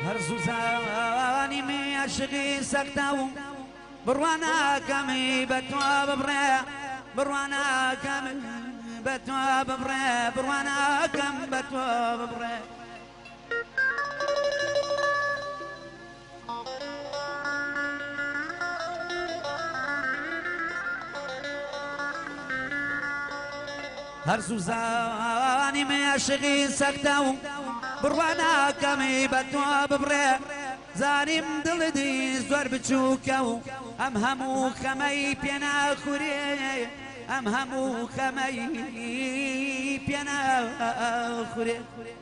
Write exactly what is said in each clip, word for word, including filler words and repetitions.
هەرزوو زانی می عاشقی سەختە و بڕواناکەمی بە تۆ ببڕێ بڕواناکەم بە تۆ ببڕێ بڕواناکەم بە تۆ ببڕێ هەرزوو زانی می عاشقی سەختە و بڕواناکەمی بە تۆ ببڕێ زانیم دڵدی زۆر بچووکە و ئەم هەموو خەمەی پێ ناخورێ ئەم هەموو خەمەی پێ ناخورێ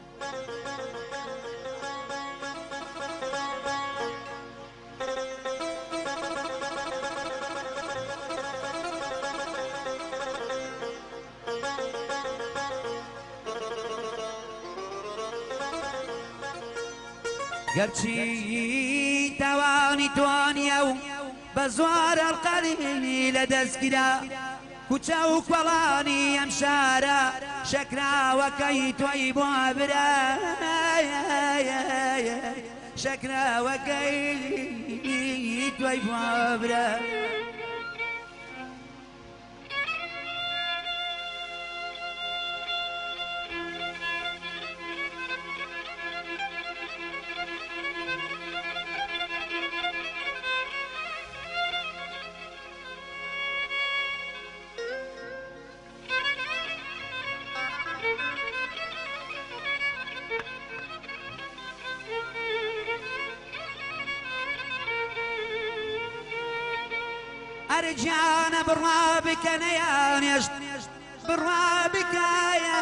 گەرچی تاوانی توانیە و بە زۆر ئەڵقەلی لە دەستگیرا کوچە و کۆڵانی ئەم شارە شەکراوەکەی تۆی بۆ برا شەکراوەکەی تۆی بۆ برا ئەرجانە بڕوا بکەنە یانێشت بڕوا بکە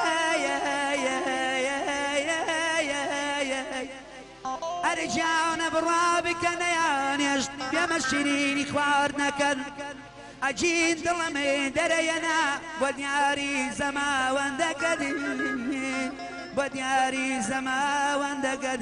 ئەرجانە بڕوا بکەنە یانێشت پێمە شیرینی خواردنەکەن ئەجین دڵەمێ دەرەیەنا بۆ دیاری زەماوەندەکەت بۆ دیاری زەماوەندەکەت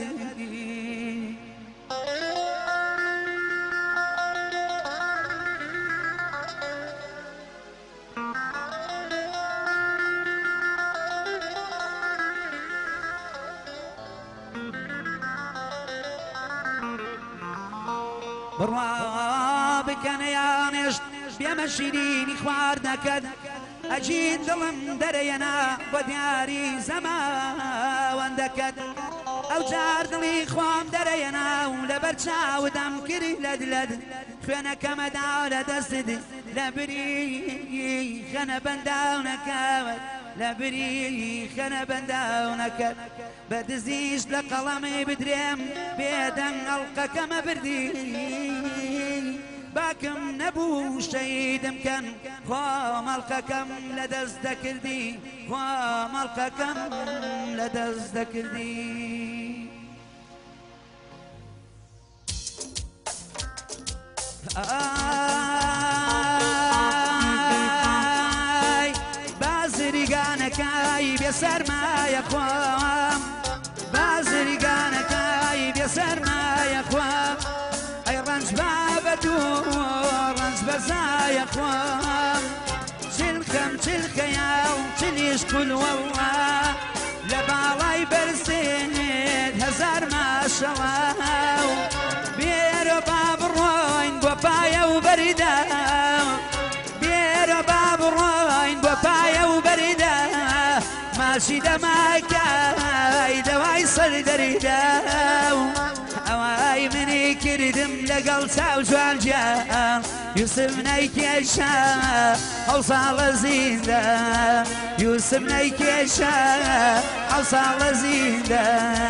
بڕوا بکەنە یانێشت بێمە شیرینی خواردنەکەت ئەجین دڵم دەرەیەنا بۆ دیاری زەماوەندەکەت ئەو جار دڵی خۆم دەرەیەنا و لەبەر چاودەم کردی لەد لەد خوێنەکەمەدا لە دەستت لە بری خەنە بەنداونەکەوت لە بری خەنە بەنداونەکەت بە دزیش لە قەڵەمی بدرێم بێدەنگ ئەڵقەکەمە بردی باکم نەبوو شەیدم کەن خۆ مەڵقەکەم لە دەست دەکردی خۆ مەڵقەکەم لە دەست دەکردی ئای بازرگانەکەی بێسەرمایە خۆم بازرگانەکەی بێسەرمایە خۆم ئەی ڕەنج بابەت و ڕەنج بەزایە خۆم چلکەم چلکەیە و چلیش کولوەوە لە باڵای بەرزێنێت هەزار ماشەڵە بێرە با بڕۆین بۆ پایە و بەریدا بێرە با بڕۆین بۆ پایە و بەریدا ماشی دەماکای دەوای سەر دەریدا ئەوای منی کردم لەگەڵ چاو جوانجیان یوسف نەیکێشە ئەو ساڵە زیندە یوسف نەیکێشە ئەو ساڵە زیندە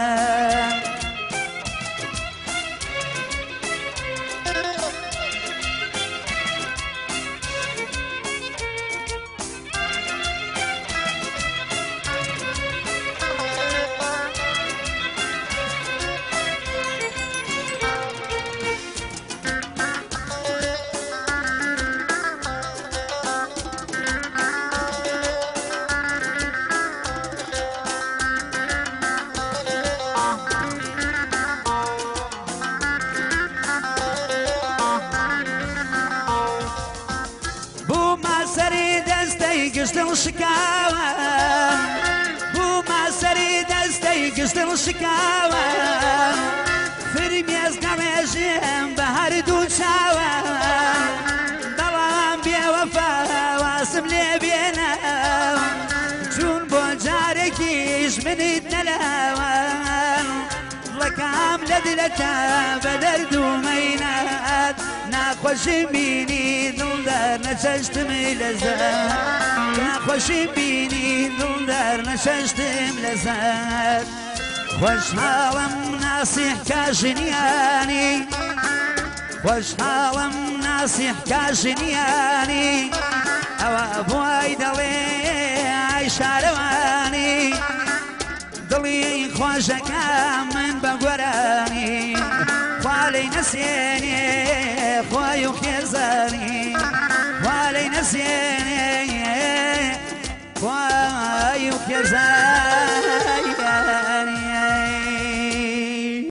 گشتڵ شکاوە بوومە سەری دەستەی گشتڵ شکاوە فرمێزگە ڕێژێم بە هەردوو چاوە بەڵام بێوەفا واسم لێ بێنە چون بۆ جارێکیش منیت نەلاوە دڵەکەم لە دلەتە بە دەردومەینات ناخۆشیم بینی دڵدار نەچەشتمی لەزەر ناخۆشیم بینی دڵدار نەچەشتم لەزەر خۆشحاڵم ناسیح کاژنیانی خۆشحاڵم ناسیح کاژنیانی ئەوە بۆی دەڵێ ئای شارەوانی دڵی خۆشەکەم من بە گۆرانی خوا لەی نەسێنێ خۆی و خێزانی خوا لەی نەسێنێ خۆی و خێزانی